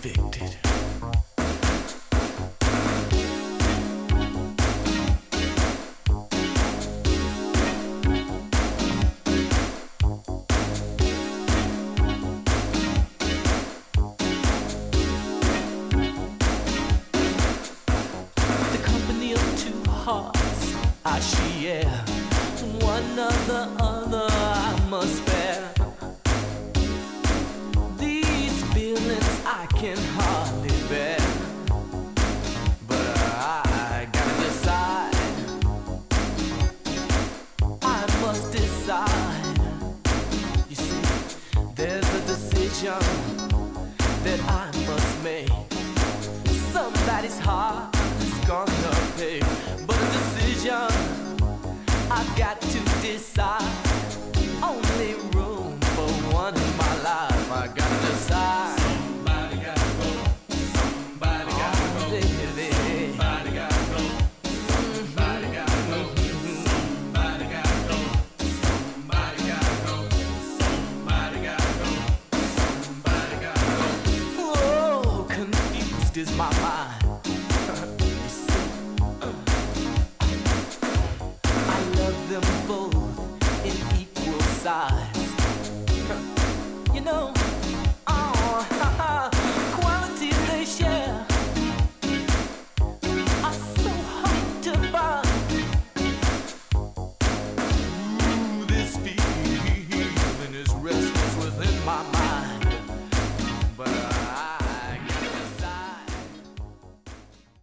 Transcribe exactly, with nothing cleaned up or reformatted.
addicted. The company of two hearts I share, one of the other I must bear. These feelings I can hardly bear, but I gotta decide. I must decide. You see, there's a decision that I must make. Somebody's heart is gonna pay, but a decision I've got to decide. Only room for one in my life. I gotta decide. Somebody gotta go. Somebody gotta go. Baby. Somebody gotta go. Somebody gotta go. Somebody gotta go. Somebody gotta go. Somebody gotta go. Somebody gotta go. Oh, confused is my mind. You see, I love them both in equal size.